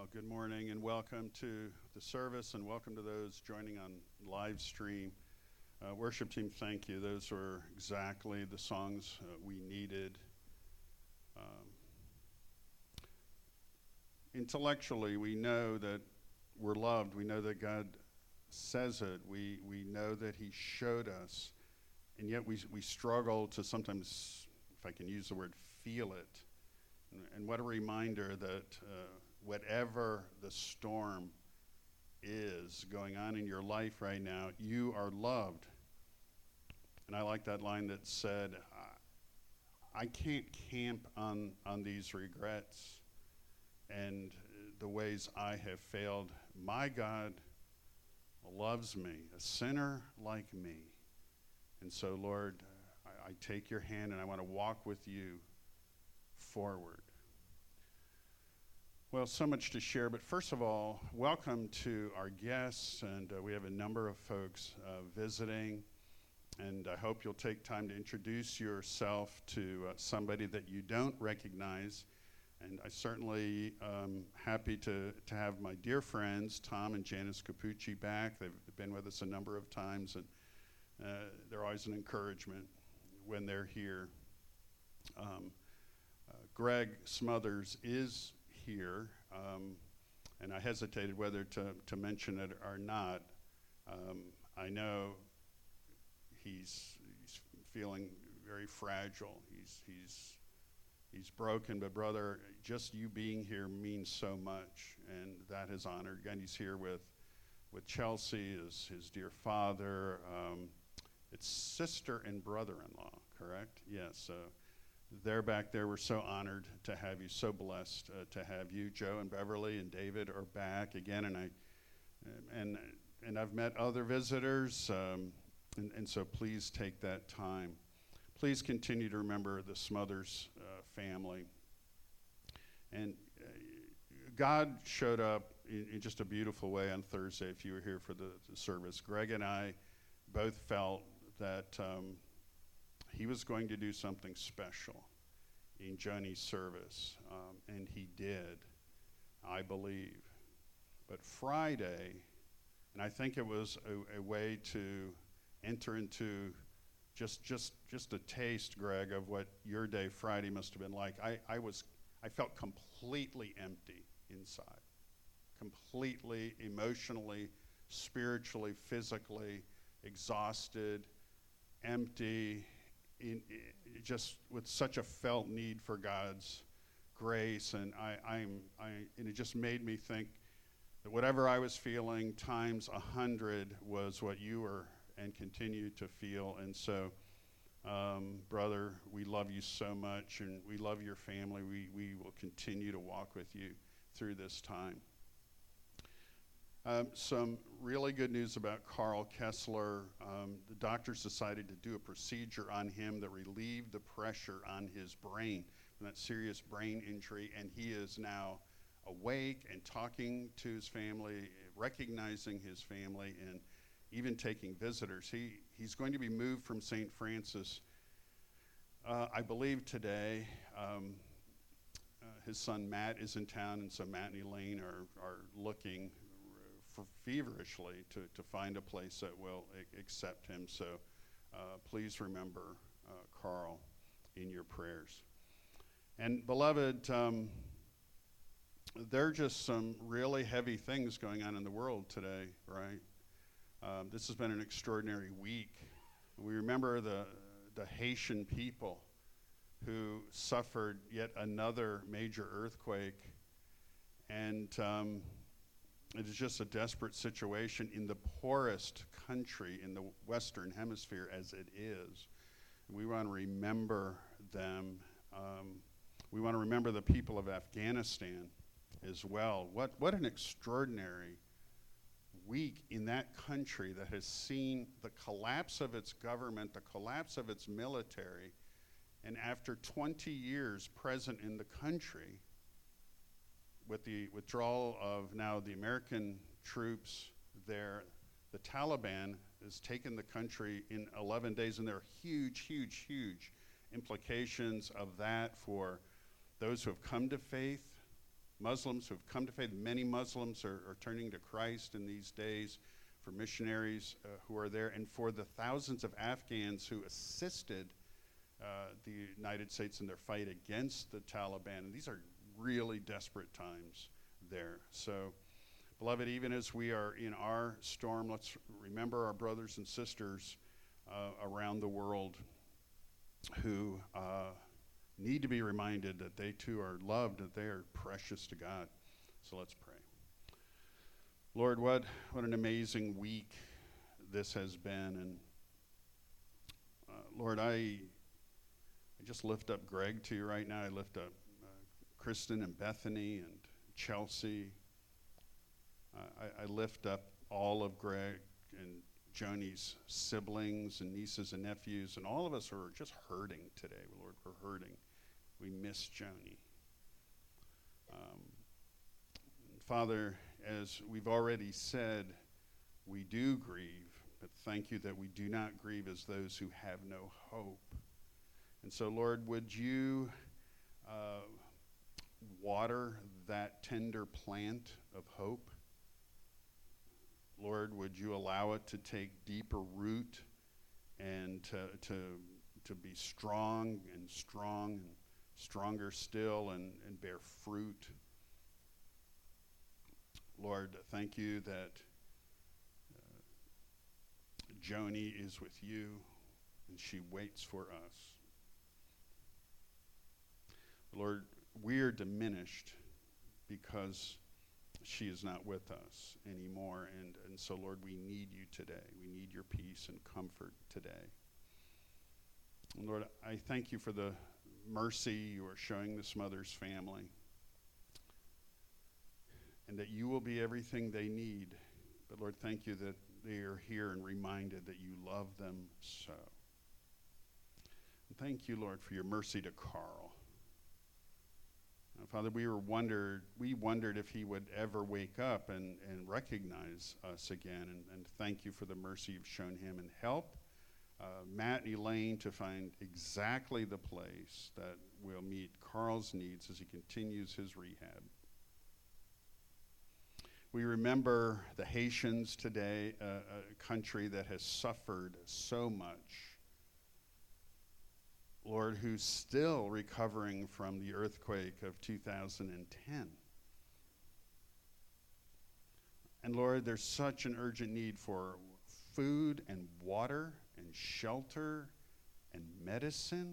Good morning and welcome to the service and welcome to those joining on live stream. Worship team, thank you. Those were exactly the songs we needed. Intellectually, we know that we're loved. We know that God says it. We know that He showed us. And yet we struggle to sometimes, if I can use the word, feel it. And what a reminder that whatever the storm is going on in your life right now, you are loved. And I like that line that said, I can't camp on these regrets and the ways I have failed. My God loves me, a sinner like me. And so, Lord, I take your hand and I want to walk with you forward. Well, so much to share, but first of all, welcome to our guests, and we have a number of folks visiting, and I hope you'll take time to introduce yourself to somebody that you don't recognize, and I certainly happy to have my dear friends, Tom and Janice Capucci, back. They've been with us a number of times, and they're always an encouragement when they're here. Greg Smothers is here, and I hesitated whether to mention it or not. I know he's feeling very fragile. He's broken, but brother, just you being here means so much, and that is honored. Again, he's here with Chelsea, his dear father. It's sister and brother-in-law, correct? Yes. So they're back there. We're so honored to have you, so blessed to have you. Joe and Beverly and David are back again, and I've met other visitors, and so please take that time. Please continue to remember the Smothers family. And God showed up in just a beautiful way on Thursday. If you were here for the service, Greg and I both felt that He was going to do something special in Johnny's service, and He did, I believe. But Friday, and I think it was a way to enter into just a taste, Greg, of what your day Friday must have been like. I felt completely empty inside, completely emotionally, spiritually, physically exhausted, empty, just with such a felt need for God's grace, and and it just made me think that whatever I was feeling times 100 was what you were and continue to feel. And so, brother, we love you so much, and we love your family. We will continue to walk with you through this time. Some really good news about Carl Kessler. The doctors decided to do a procedure on him that relieved the pressure on his brain from that serious brain injury, and he is now awake and talking to his family, recognizing his family, and even taking visitors. He's going to be moved from St. Francis, I believe today. His son Matt is in town, and so Matt and Elaine are looking feverishly to find a place that will accept him. So please remember Carl in your prayers. And beloved, there are just some really heavy things going on in the world today, right? This has been an extraordinary week. We remember the Haitian people who suffered yet another major earthquake, and it is just a desperate situation in the poorest country in the Western Hemisphere as it is. We want to remember them. We want to remember the people of Afghanistan as well. What an extraordinary week in that country that has seen the collapse of its government, the collapse of its military, and after 20 years present in the country, with the withdrawal of now the American troops there, the Taliban has taken the country in 11 days, and there are huge, huge, huge implications of that for those who have come to faith Muslims who have come to faith. Many Muslims are turning to Christ in these days, for missionaries who are there, and for the thousands of Afghans who assisted the United States in their fight against the Taliban. And these are really desperate times there. So, beloved, even as we are in our storm, let's remember our brothers and sisters around the world who need to be reminded that they too are loved, that they are precious to God. So let's pray. Lord, what an amazing week this has been. And Lord, I just lift up Greg to you right now. I lift up Kristen and Bethany and Chelsea. I lift up all of Greg and Joni's siblings and nieces and nephews, and all of us are just hurting today, Lord. We're hurting. We miss Joni. Father, as we've already said, we do grieve, but thank you that we do not grieve as those who have no hope. And so, Lord, would you water that tender plant of hope? Lord, would you allow it to take deeper root and to be strong and stronger still and bear fruit? Lord, thank you that Joni is with you and she waits for us. Lord, we are diminished because she is not with us anymore. And so, Lord, we need you today. We need your peace and comfort today. And Lord, I thank you for the mercy you are showing this mother's family, and that you will be everything they need. But Lord, thank you that they are here and reminded that you love them so. And thank you, Lord, for your mercy to Carl. Father, we wondered if he would ever wake up and recognize us again. And thank you for the mercy you've shown him, and help Matt and Elaine to find exactly the place that will meet Carl's needs as he continues his rehab. We remember the Haitians today, a country that has suffered so much. Lord, who's still recovering from the earthquake of 2010. And Lord, there's such an urgent need for food and water and shelter and medicine.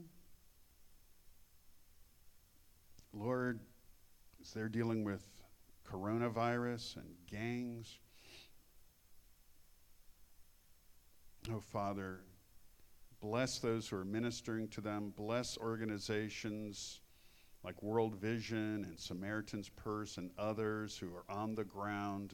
Lord, as they're dealing with coronavirus and gangs, oh Father, bless those who are ministering to them. Bless organizations like World Vision and Samaritan's Purse and others who are on the ground.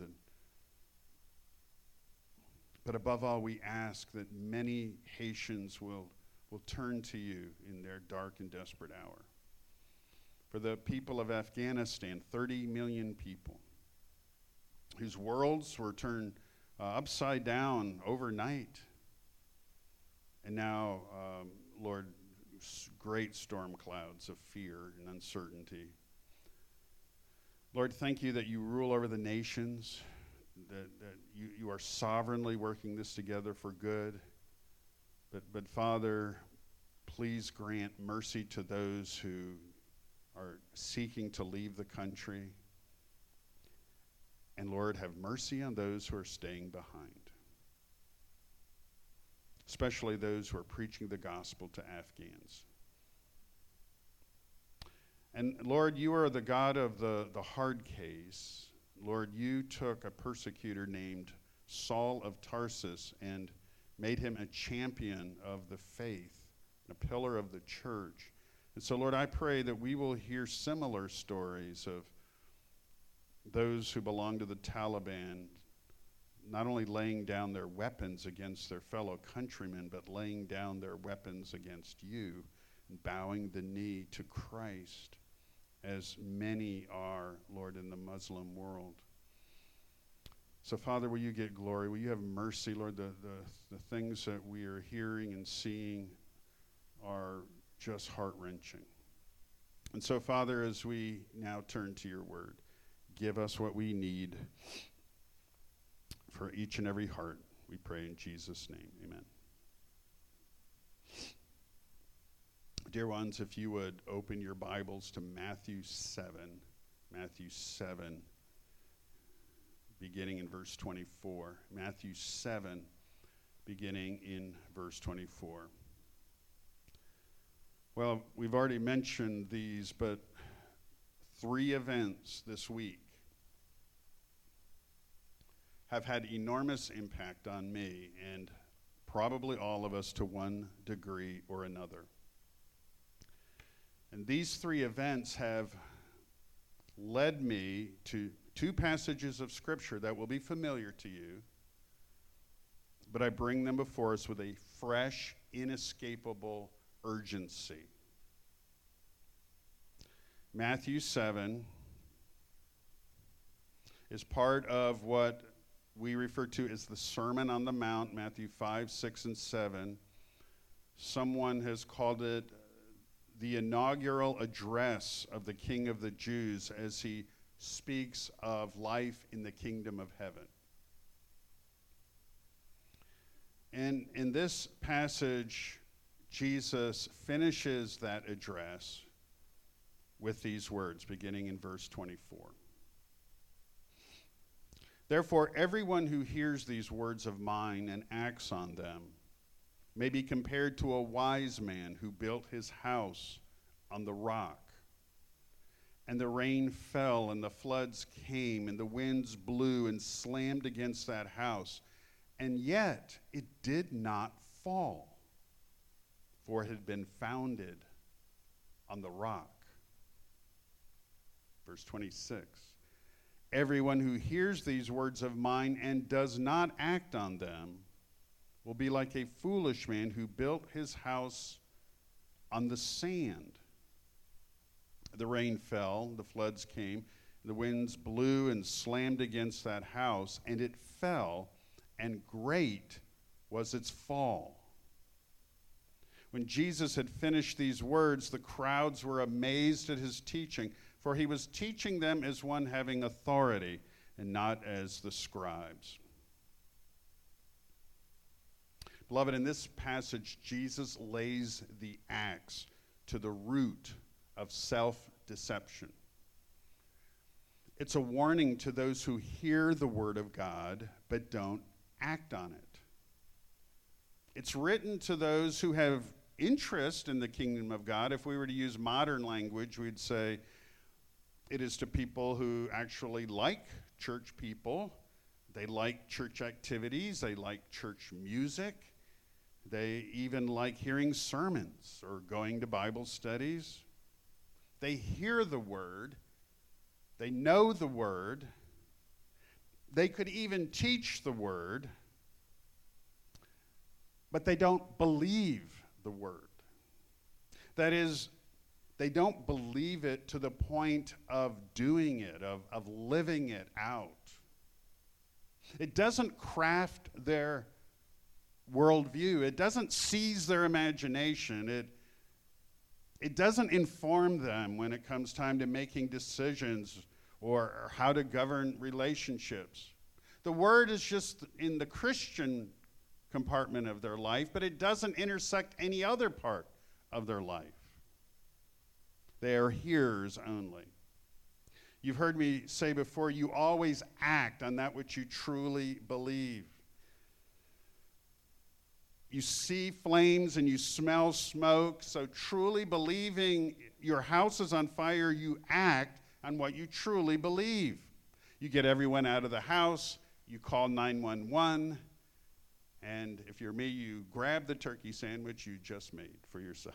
But above all, we ask that many Haitians will turn to you in their dark and desperate hour. For the people of Afghanistan, 30 million people, whose worlds were turned upside down overnight. And now, Lord, great storm clouds of fear and uncertainty. Lord, thank you that you rule over the nations, that you are sovereignly working this together for good. But Father, please grant mercy to those who are seeking to leave the country. And Lord, have mercy on those who are staying behind, especially those who are preaching the gospel to Afghans. And Lord, you are the God of the hard case. Lord, you took a persecutor named Saul of Tarsus and made him a champion of the faith, a pillar of the church. And so, Lord, I pray that we will hear similar stories of those who belong to the Taliban, not only laying down their weapons against their fellow countrymen, but laying down their weapons against you and bowing the knee to Christ, as many are, Lord, in the Muslim world. So, Father, will you get glory? Will you have mercy, Lord? The things that we are hearing and seeing are just heart-wrenching. And so, Father, as we now turn to your word, give us what we need for each and every heart. We pray in Jesus' name. Amen. Dear ones, if you would open your Bibles to Matthew 7, beginning in verse 24. Matthew 7, beginning in verse 24. Well, we've already mentioned these, but 3 events this week have had enormous impact on me and probably all of us to one degree or another. And these 3 events have led me to 2 passages of Scripture that will be familiar to you, but I bring them before us with a fresh, inescapable urgency. Matthew 7 is part of what we refer to as the Sermon on the Mount, Matthew 5, 6, and 7. Someone has called it the inaugural address of the King of the Jews as he speaks of life in the kingdom of heaven. And in this passage, Jesus finishes that address with these words, beginning in verse 24. Therefore, everyone who hears these words of mine and acts on them may be compared to a wise man who built his house on the rock. And the rain fell, and the floods came, and the winds blew and slammed against that house. And yet it did not fall, for it had been founded on the rock. Verse 26. Everyone who hears these words of mine and does not act on them will be like a foolish man who built his house on the sand. The rain fell, the floods came, the winds blew and slammed against that house, and it fell, and great was its fall. When Jesus had finished these words, the crowds were amazed at his teaching, for he was teaching them as one having authority and not as the scribes. Beloved, in this passage, Jesus lays the axe to the root of self-deception. It's a warning to those who hear the word of God but don't act on it. It's written to those who have interest in the kingdom of God. If we were to use modern language, we'd say it is to people who actually like church people. They like church activities. They like church music. They even like hearing sermons or going to Bible studies. They hear the word. They know the word. They could even teach the word, but they don't believe the word. That is, they don't believe it to the point of doing it, of living it out. It doesn't craft their worldview. It doesn't seize their imagination. It doesn't inform them when it comes time to making decisions or how to govern relationships. The word is just in the Christian compartment of their life, but it doesn't intersect any other part of their life. They are hearers only. You've heard me say before, you always act on that which you truly believe. You see flames and you smell smoke, so truly believing your house is on fire, you act on what you truly believe. You get everyone out of the house, you call 911, and if you're me, you grab the turkey sandwich you just made for yourself.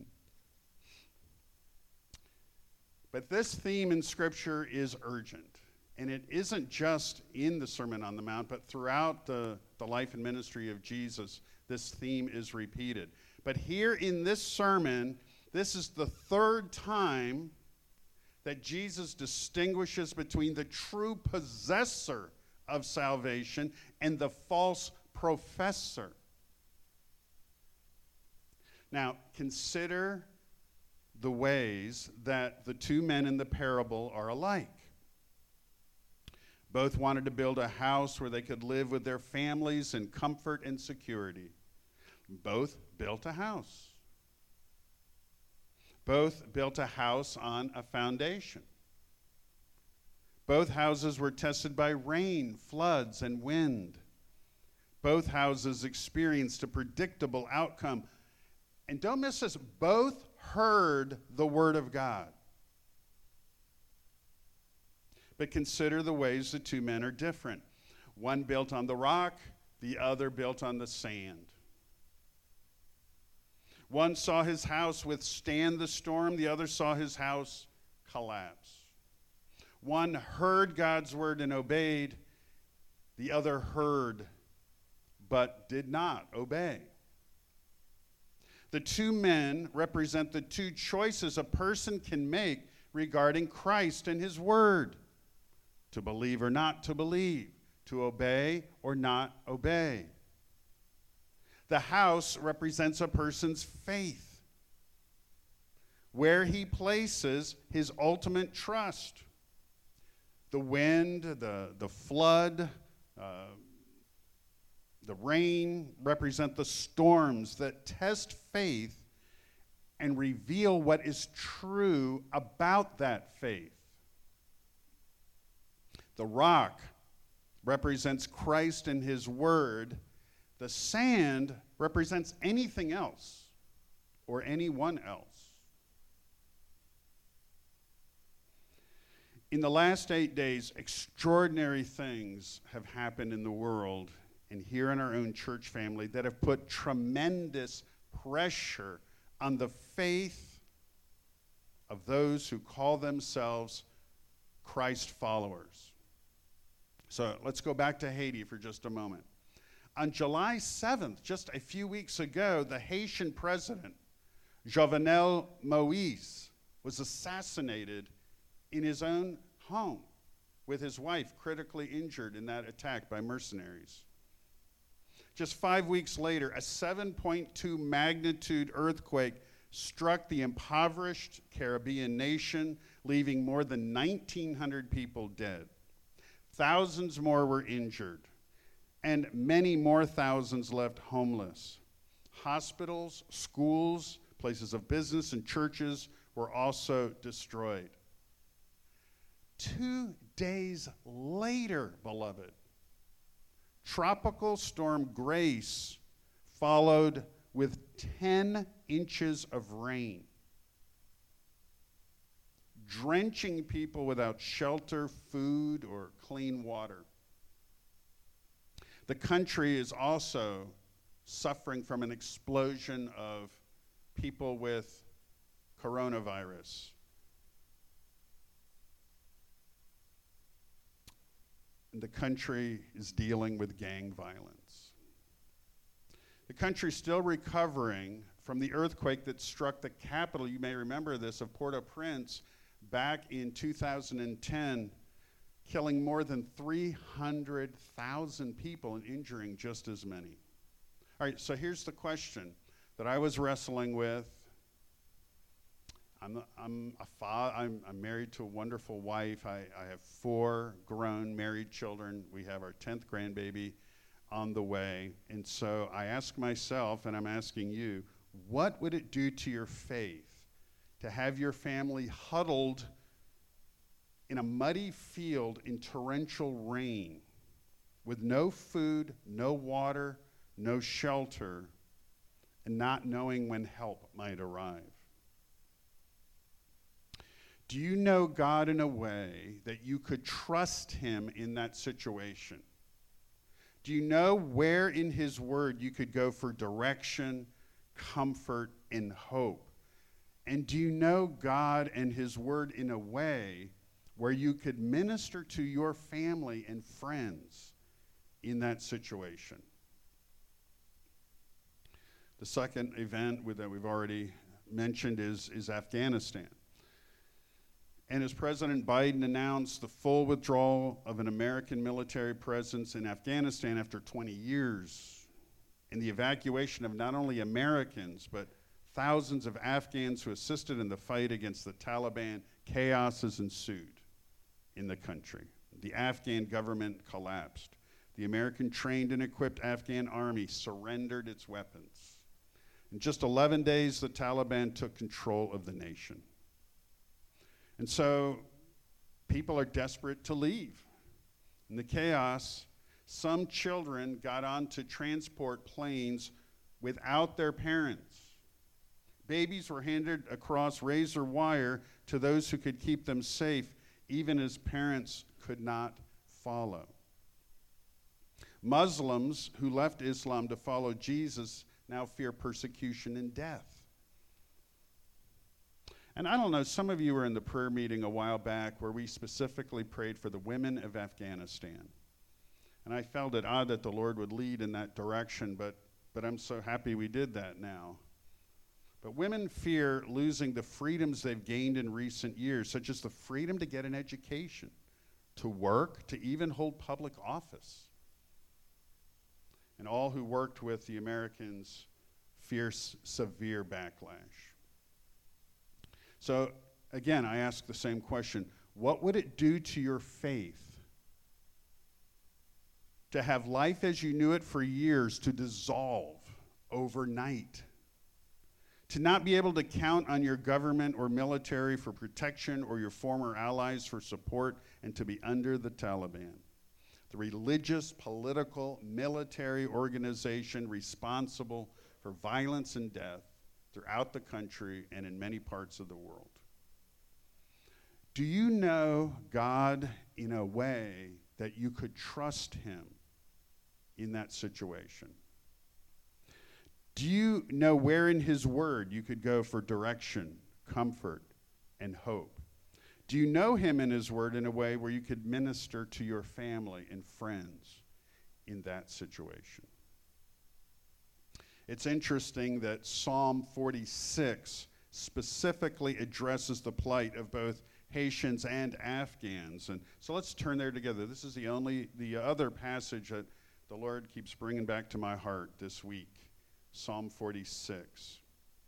But this theme in Scripture is urgent. And it isn't just in the Sermon on the Mount, but throughout the life and ministry of Jesus, this theme is repeated. But here in this sermon, this is the 3rd time that Jesus distinguishes between the true possessor of salvation and the false professor. Now, consider the ways that the 2 men in the parable are alike. Both wanted to build a house where they could live with their families in comfort and security. Both built a house. Both built a house on a foundation. Both houses were tested by rain, floods, and wind. Both houses experienced a predictable outcome. And don't miss this, both heard the word of God. But consider the ways the two men are different. One built on the rock, the other built on the sand. One saw his house withstand the storm, the other saw his house collapse. One heard God's word and obeyed, the other heard but did not obey. The two men represent the two choices a person can make regarding Christ and his word: to believe or not to believe, to obey or not obey. The house represents a person's faith, where he places his ultimate trust. The wind, the flood, the rain represent the storms that test faith and reveal what is true about that faith. The rock represents Christ and his word. The sand represents anything else or anyone else. In the last 8 days, extraordinary things have happened in the world and here in our own church family that have put tremendous pressure on the faith of those who call themselves Christ followers. So let's go back to Haiti for just a moment. On July 7th, just a few weeks ago, the Haitian president, Jovenel Moïse, was assassinated in his own home with his wife critically injured in that attack by mercenaries. Just 5 weeks later, a 7.2 magnitude earthquake struck the impoverished Caribbean nation, leaving more than 1,900 people dead. Thousands more were injured, and many more thousands left homeless. Hospitals, schools, places of business, and churches were also destroyed. 2 days later, beloved, Tropical Storm Grace followed with 10 inches of rain, drenching people without shelter, food, or clean water. The country is also suffering from an explosion of people with coronavirus. The country is dealing with gang violence. The country is still recovering from the earthquake that struck the capital, you may remember this, of Port-au-Prince back in 2010, killing more than 300,000 people and injuring just as many. All right, so here's the question that I was wrestling with. I'm married to a wonderful wife. I have 4 grown married children. We have our 10th grandbaby on the way. And so I ask myself, and I'm asking you, what would it do to your faith to have your family huddled in a muddy field in torrential rain with no food, no water, no shelter, and not knowing when help might arrive? Do you know God in a way that you could trust him in that situation? Do you know where in his word you could go for direction, comfort, and hope? And do you know God and his word in a way where you could minister to your family and friends in that situation? The second event that we've already mentioned is Afghanistan. And as President Biden announced the full withdrawal of an American military presence in Afghanistan after 20 years, and the evacuation of not only Americans, but thousands of Afghans who assisted in the fight against the Taliban, chaos has ensued in the country. The Afghan government collapsed. The American trained and equipped Afghan army surrendered its weapons. In just 11 days, the Taliban took control of the nation. And so people are desperate to leave. In the chaos, some children got onto transport planes without their parents. Babies were handed across razor wire to those who could keep them safe, even as parents could not follow. Muslims who left Islam to follow Jesus now fear persecution and death. And I don't know, some of you were in the prayer meeting a while back where we specifically prayed for the women of Afghanistan. And I felt it odd that the Lord would lead in that direction, but I'm so happy we did that now. But women fear losing the freedoms they've gained in recent years, such as the freedom to get an education, to work, to even hold public office. And all who worked with the Americans fear severe backlash. So again, I ask the same question. What would it do to your faith to have life as you knew it for years to dissolve overnight? To not be able to count on your government or military for protection or your former allies for support, and to be under the Taliban, the religious, political, military organization responsible for violence and death throughout the country and in many parts of the world. Do you know God in a way that you could trust him in that situation? Do you know where in his word you could go for direction, comfort, and hope? Do you know him in his word in a way where you could minister to your family and friends in that situation? It's interesting that Psalm 46 specifically addresses the plight of both Haitians and Afghans. And so let's turn there together. This is the other passage that the Lord keeps bringing back to my heart this week. Psalm 46.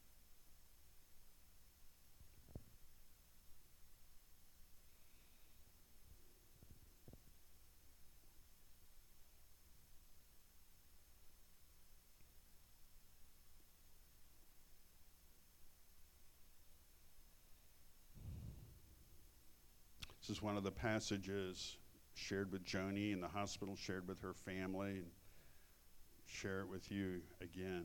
This is one of the passages shared with Joni in the hospital, shared with her family, and share it with you again.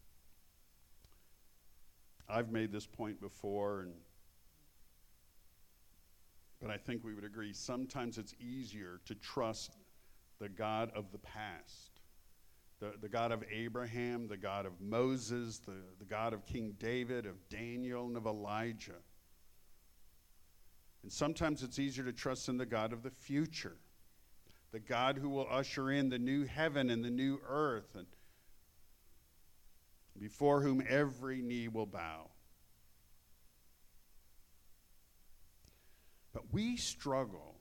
I've made this point before, but I think we would agree sometimes it's easier to trust the God of the past, the God of Abraham, the God of Moses, the God of King David, of Daniel, and of Elijah. And sometimes it's easier to trust in the God of the future, the God who will usher in the new heaven and the new earth, and before whom every knee will bow. But we struggle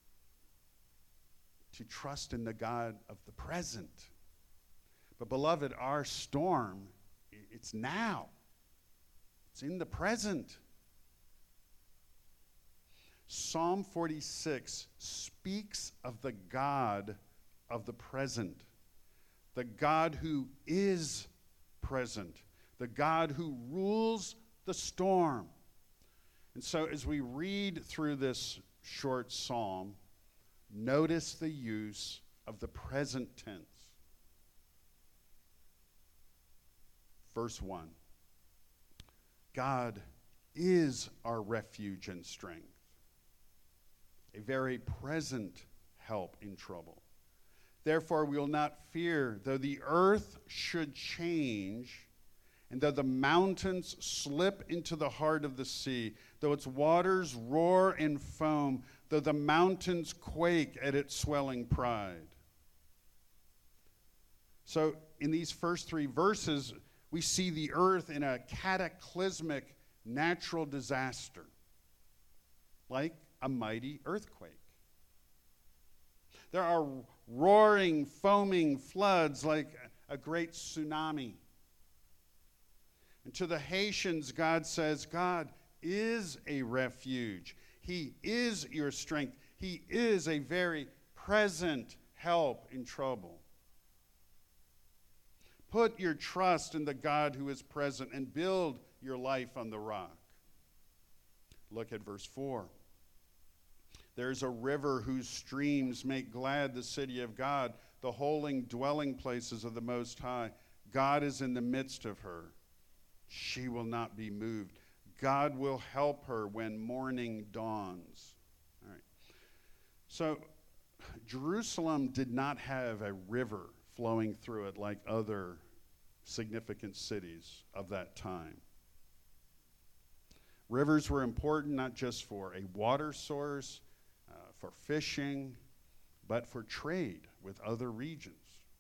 to trust in the God of the present. But beloved, our storm, it's now. It's in the present. Psalm 46 speaks of the God of the present, the God who is present, the God who rules the storm. And so as we read through this short psalm, notice the use of the present tense. Verse 1, God is our refuge and strength, a very present help in trouble. Therefore, we will not fear, though the earth should change, and though the mountains slip into the heart of the sea, though its waters roar and foam, though the mountains quake at its swelling pride. So in these first three verses, we see the earth in a cataclysmic natural disaster, like a mighty earthquake. There are roaring, foaming floods like a great tsunami. And to the Haitians, God says, God is a refuge. He is your strength. He is a very present help in trouble. Put your trust in the God who is present and build your life on the rock. Look at verse 4. There's a river whose streams make glad the city of God, the holy dwelling places of the Most High. God is in the midst of her. She will not be moved. God will help her when morning dawns. All right. So Jerusalem did not have a river flowing through it like other significant cities of that time. Rivers were important not just for a water source, for fishing, but for trade with other regions.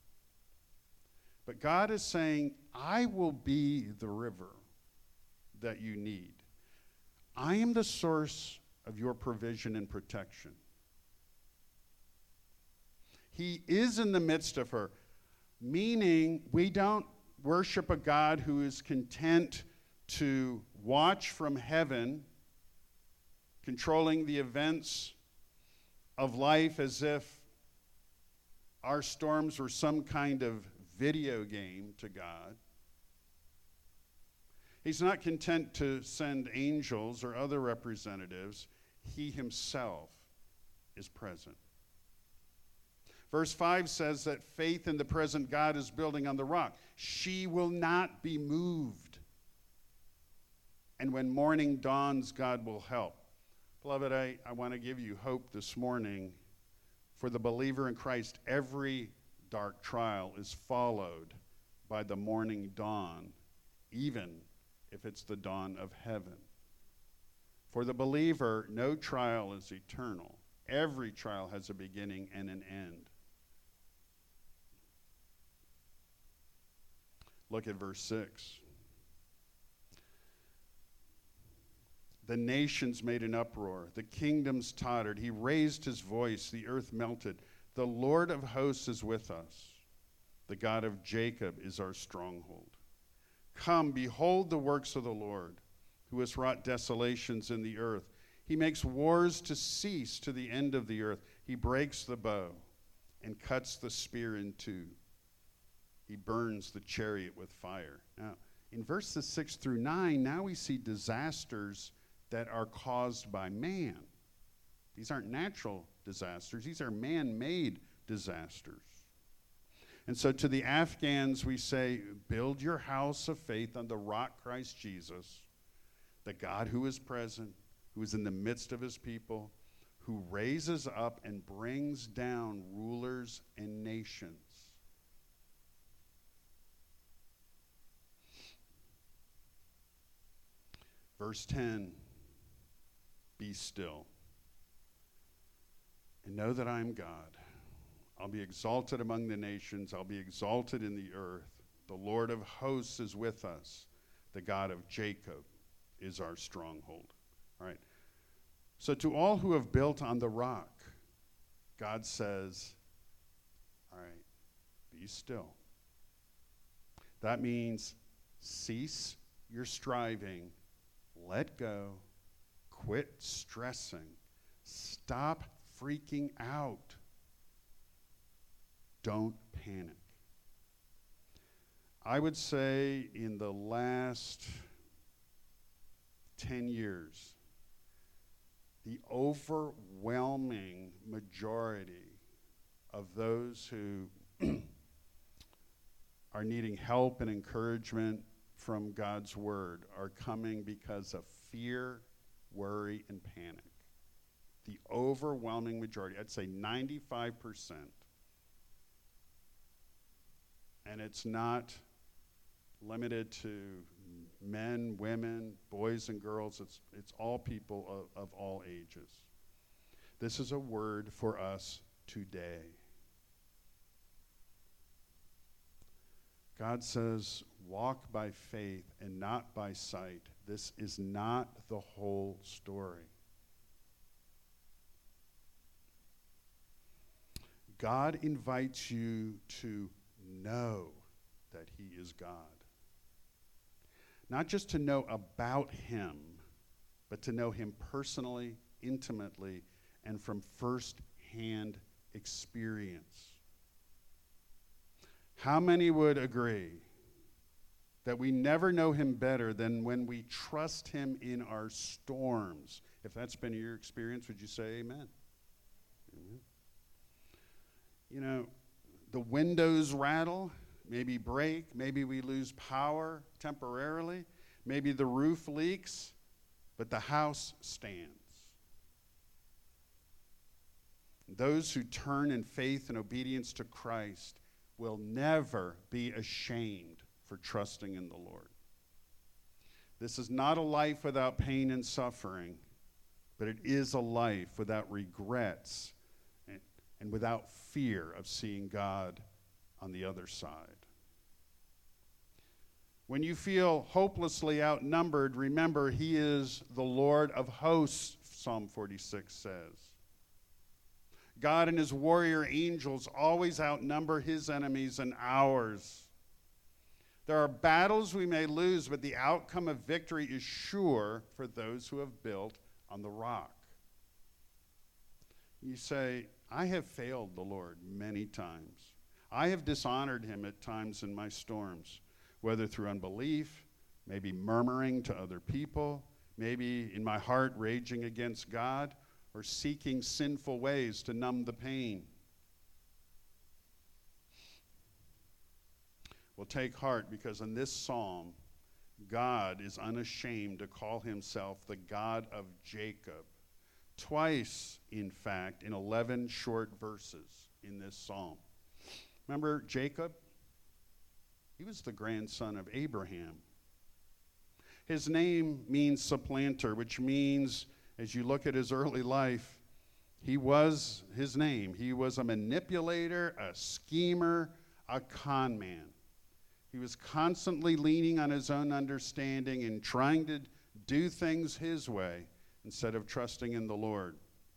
But God is saying, I will be the river that you need. I am the source of your provision and protection. He is in the midst of her, meaning we don't worship a God who is content to watch from heaven, controlling the events of life as if our storms were some kind of video game to God. He's not content to send angels or other representatives. He himself is present. Verse 5 says that faith in the present God is building on the rock. She will not be moved. And when morning dawns, God will help. Beloved, I want to give you hope this morning. For the believer in Christ, every dark trial is followed by the morning dawn, even if it's the dawn of heaven. For the believer, no trial is eternal. Every trial has a beginning and an end. Look at verse 6. The nations made an uproar. The kingdoms tottered. He raised his voice. The earth melted. The Lord of hosts is with us. The God of Jacob is our stronghold. Come, behold the works of the Lord, who has wrought desolations in the earth. He makes wars to cease to the end of the earth. He breaks the bow and cuts the spear in two. He burns the chariot with fire. Now, in verses 6 through 9, now we see disasters that are caused by man. These aren't natural disasters. These are man-made disasters. And so to the Afghans, we say, build your house of faith on the rock Christ Jesus, the God who is present, who is in the midst of his people, who raises up and brings down rulers and nations. Verse 10, be still and know that I am God. I'll be exalted among the nations. I'll be exalted in the earth. The Lord of hosts is with us. The God of Jacob is our stronghold. All right. So to all who have built on the rock, God says, all right, be still. That means cease your striving. Let go. Quit stressing. Stop freaking out. Don't panic. I would say in the last 10 years, the overwhelming majority of those who are needing help and encouragement from God's word are coming because of fear, worry, and panic. The overwhelming majority, I'd say 95%. And it's not limited to men, women, boys, and girls. It's all people of all ages. This is a word for us today. God says, walk by faith and not by sight. This is not the whole story. God invites you to know that he is God. Not just to know about him, but to know him personally, intimately, and from first-hand experience. How many would agree that we never know him better than when we trust him in our storms? If that's been your experience, would you say amen? Amen. You know, the windows rattle, maybe break, maybe we lose power temporarily, maybe the roof leaks, but the house stands. Those who turn in faith and obedience to Christ will never be ashamed for trusting in the Lord. This is not a life without pain and suffering, but it is a life without regrets and without fear of seeing God on the other side. When you feel hopelessly outnumbered, remember he is the Lord of hosts, Psalm 46 says. God and his warrior angels always outnumber his enemies and ours. There are battles we may lose, but the outcome of victory is sure for those who have built on the rock. You say, I have failed the Lord many times. I have dishonored him at times in my storms, whether through unbelief, maybe murmuring to other people, maybe in my heart raging against God, or seeking sinful ways to numb the pain. Well, take heart, because in this psalm, God is unashamed to call himself the God of Jacob. Twice, in fact, in 11 short verses in this psalm. Remember Jacob? He was the grandson of Abraham. His name means supplanter, which means, as you look at his early life, he was his name. He was a manipulator, a schemer, a con man. He was constantly leaning on his own understanding and trying to do things his way instead of trusting in the Lord.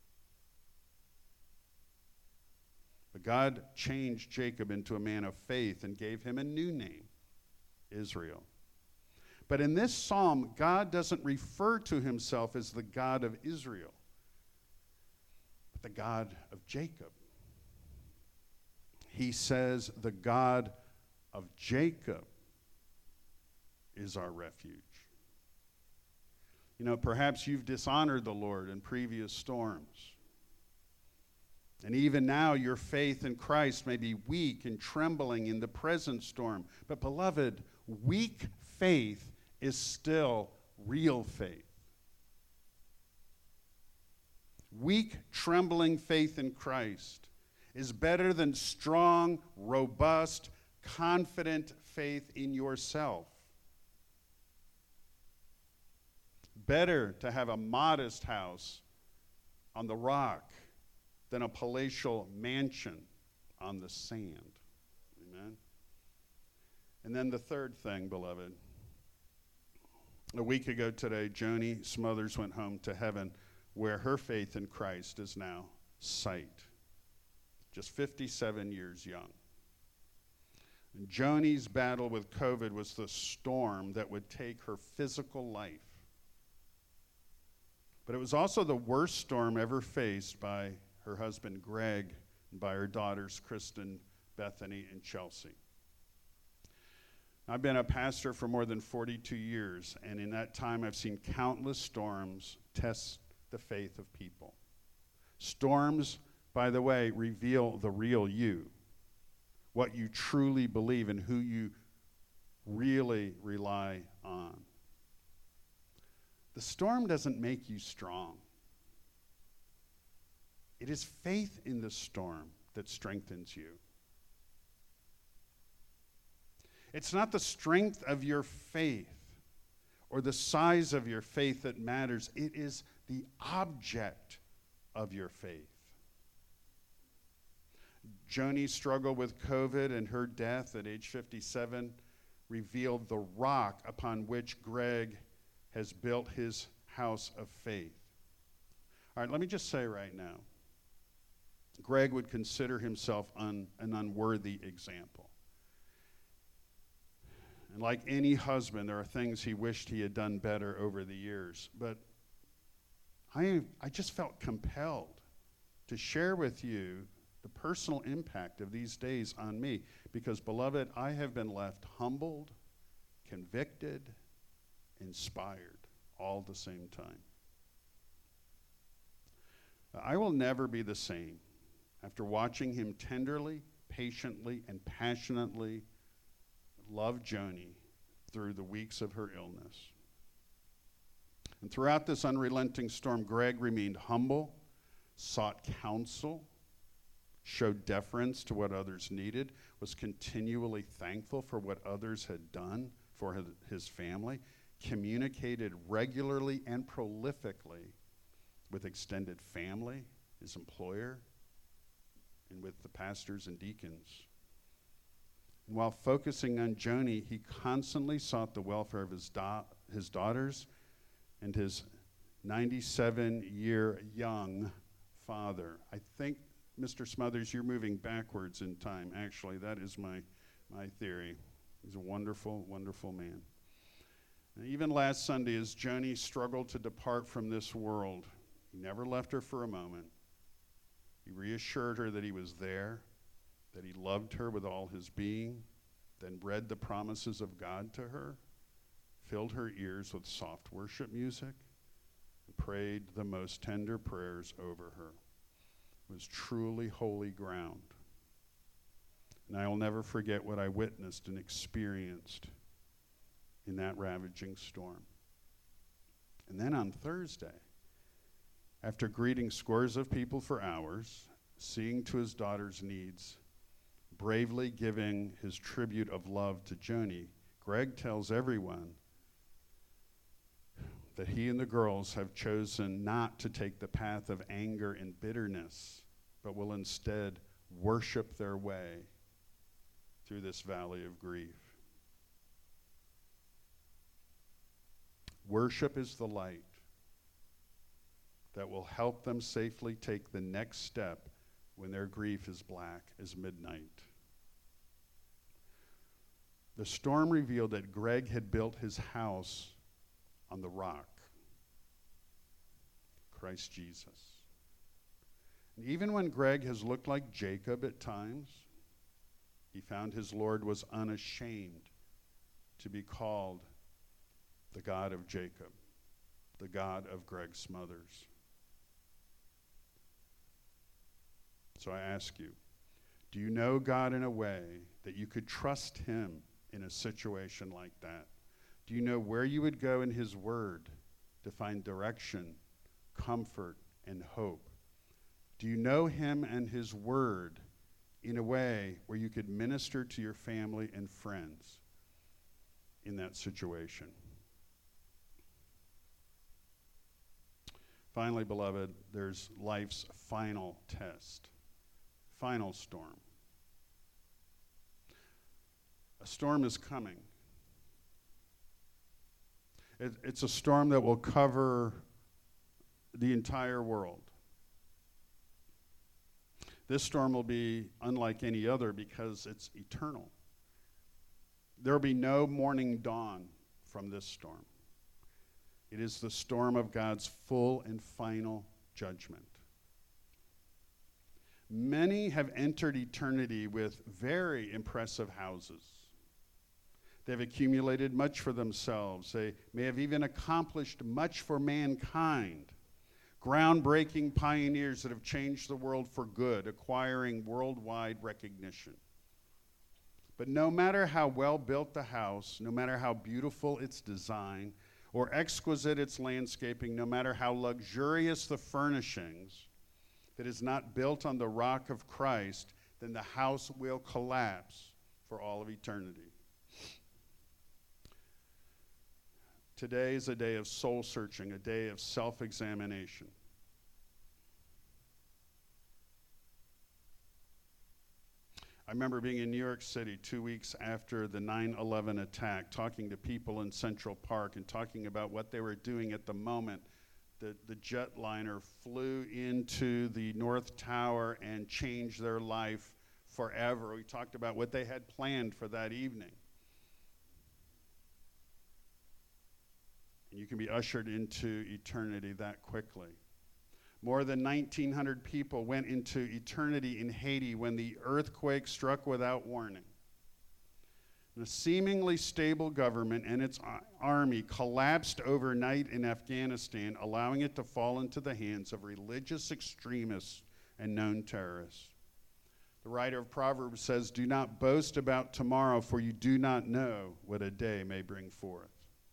But God changed Jacob into a man of faith and gave him a new name, Israel. But in this psalm, God doesn't refer to himself as the God of Israel, but the God of Jacob. He says the God of Jacob is our refuge. You know, perhaps you've dishonored the Lord in previous storms. And even now, your faith in Christ may be weak and trembling in the present storm. But beloved, weak faith is still real faith. Weak, trembling faith in Christ is better than strong, robust, confident faith in yourself. Better to have a modest house on the rock than a palatial mansion on the sand. Amen. And then the third thing, beloved. A week ago today, Joni Smothers went home to heaven, where her faith in Christ is now sight. Just 57 years young. And Joni's battle with COVID was the storm that would take her physical life. But it was also the worst storm ever faced by her husband, Greg, and by her daughters, Kristen, Bethany, and Chelsea. I've been a pastor for more than 42 years, and in that time I've seen countless storms test the faith of people. Storms, by the way, reveal the real you, what you truly believe and who you really rely on. The storm doesn't make you strong. It is faith in the storm that strengthens you. It's not the strength of your faith or the size of your faith that matters. It is the object of your faith. Joni's struggle with COVID and her death at age 57 revealed the rock upon which Greg has built his house of faith. All right, let me just say right now, Greg would consider himself an unworthy example. And like any husband, there are things he wished he had done better over the years. But I just felt compelled to share with you the personal impact of these days on me. Because, beloved, I have been left humbled, convicted, inspired, all at the same time. I will never be the same after watching him tenderly, patiently, and passionately love Joni through the weeks of her illness. And throughout this unrelenting storm, Greg remained humble, sought counsel, showed deference to what others needed, was continually thankful for what others had done for his family, communicated regularly and prolifically with extended family, his employer, and with the pastors and deacons. And while focusing on Joni, he constantly sought the welfare of his daughters and his 97-year young father. I think, Mr. Smothers, you're moving backwards in time. Actually, that is my theory. He's a wonderful, wonderful man. And even last Sunday, as Joni struggled to depart from this world, he never left her for a moment. He reassured her that he was there, that he loved her with all his being, then read the promises of God to her, filled her ears with soft worship music, and prayed the most tender prayers over her. It was truly holy ground. And I will never forget what I witnessed and experienced in that ravaging storm. And then on Thursday, after greeting scores of people for hours, seeing to his daughter's needs, bravely giving his tribute of love to Joni, Greg tells everyone that he and the girls have chosen not to take the path of anger and bitterness, but will instead worship their way through this valley of grief. Worship is the light that will help them safely take the next step when their grief is black as midnight. The storm revealed that Greg had built his house on the rock, Christ Jesus. And even when Greg has looked like Jacob at times, he found his Lord was unashamed to be called the God of Jacob, the God of Greg Smothers. So I ask you, do you know God in a way that you could trust him in a situation like that? Do you know where you would go in his word to find direction, comfort, and hope? Do you know him and his word in a way where you could minister to your family and friends in that situation? Finally, beloved, there's life's final test, final storm. A storm is coming. It's a storm that will cover the entire world. This storm will be unlike any other because it's eternal. There will be no morning dawn from this storm. It is the storm of God's full and final judgment. Many have entered eternity with very impressive houses. They've accumulated much for themselves. They may have even accomplished much for mankind. Groundbreaking pioneers that have changed the world for good, acquiring worldwide recognition. But no matter how well built the house, no matter how beautiful its design, or exquisite its landscaping, no matter how luxurious the furnishings, if it is not built on the rock of Christ, then the house will collapse for all of eternity. Today is a day of soul searching, a day of self-examination. I remember being in New York City 2 weeks after the 9/11 attack, talking to people in Central Park and talking about what they were doing at the moment the jetliner flew into the North Tower and changed their life forever. We talked about what they had planned for that evening. And you can be ushered into eternity that quickly. More than 1,900 people went into eternity in Haiti when the earthquake struck without warning. The seemingly stable government and its army collapsed overnight in Afghanistan, allowing it to fall into the hands of religious extremists and known terrorists. The writer of Proverbs says, "Do not boast about tomorrow, for you do not know what a day may bring forth."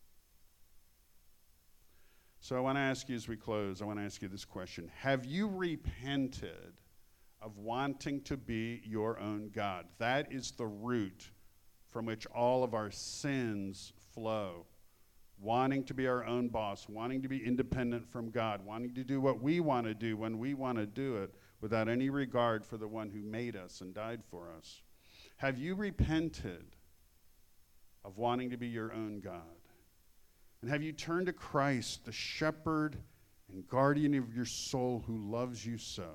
So I want to ask you as we close, I want to ask you this question. Have you repented of wanting to be your own God? That is the root from which all of our sins flow. Wanting to be our own boss, wanting to be independent from God, wanting to do what we want to do when we want to do it without any regard for the one who made us and died for us. Have you repented of wanting to be your own God? And have you turned to Christ, the shepherd and guardian of your soul who loves you so?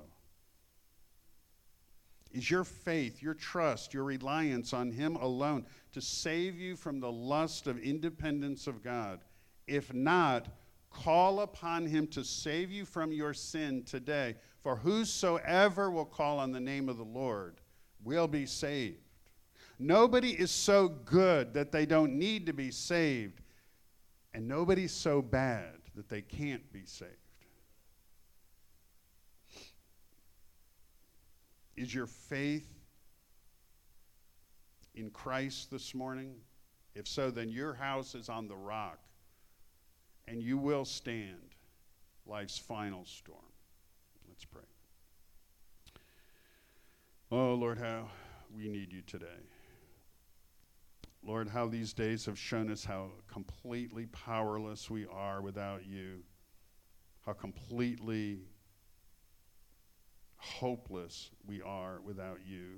Is your faith, your trust, your reliance on him alone to save you from the lust of independence of God? If not, call upon him to save you from your sin today. For whosoever will call on the name of the Lord will be saved. Nobody is so good that they don't need to be saved. And nobody's so bad that they can't be saved. Is your faith in Christ this morning? If so, then your house is on the rock, and you will stand life's final storm. Let's pray. Oh, Lord, how we need you today. Lord, how these days have shown us how completely powerless we are without you, how completely hopeless we are without you.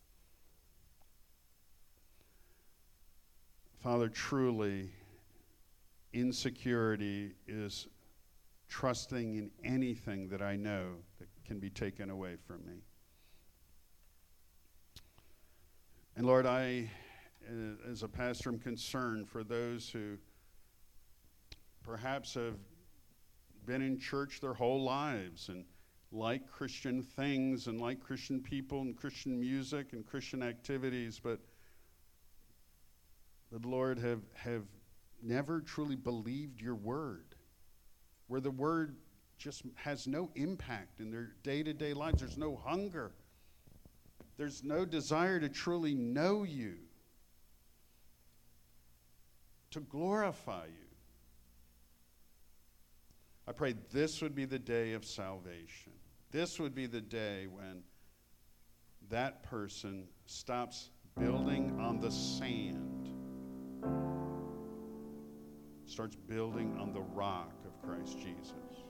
Father, truly, insecurity is trusting in anything that I know that can be taken away from me. And Lord, I, as a pastor, am concerned for those who perhaps have been in church their whole lives and like Christian things and like Christian people and Christian music and Christian activities, but Lord, have never truly believed your word, where the word just has no impact in their day-to-day lives. There's no hunger. There's no desire to truly know you, to glorify you. I pray this would be the day of salvation. This would be the day when that person stops building on the sand, starts building on the rock of Christ Jesus.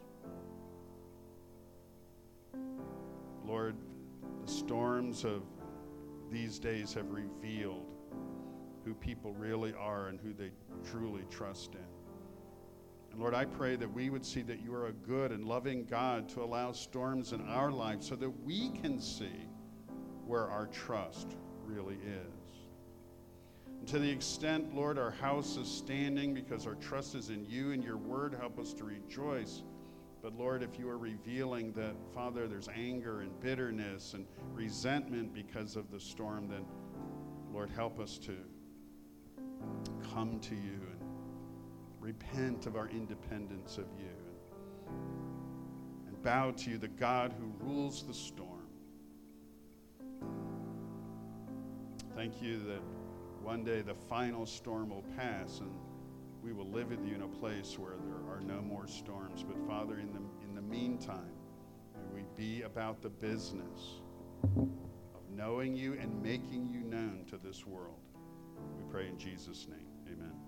Lord, the storms of these days have revealed who people really are and who they truly trust in. And Lord, I pray that we would see that you are a good and loving God to allow storms in our lives so that we can see where our trust really is. And to the extent, Lord, our house is standing because our trust is in you and your word, help us to rejoice. But Lord, if you are revealing that, Father, there's anger and bitterness and resentment because of the storm, then Lord, help us to come to you and repent of our independence of you and bow to you, the God who rules the storm. Thank you that one day the final storm will pass and we will live with you in a place where there are no more storms. But Father, in the meantime, may we be about the business of knowing you and making you known to this world. We pray in Jesus' name. Amen.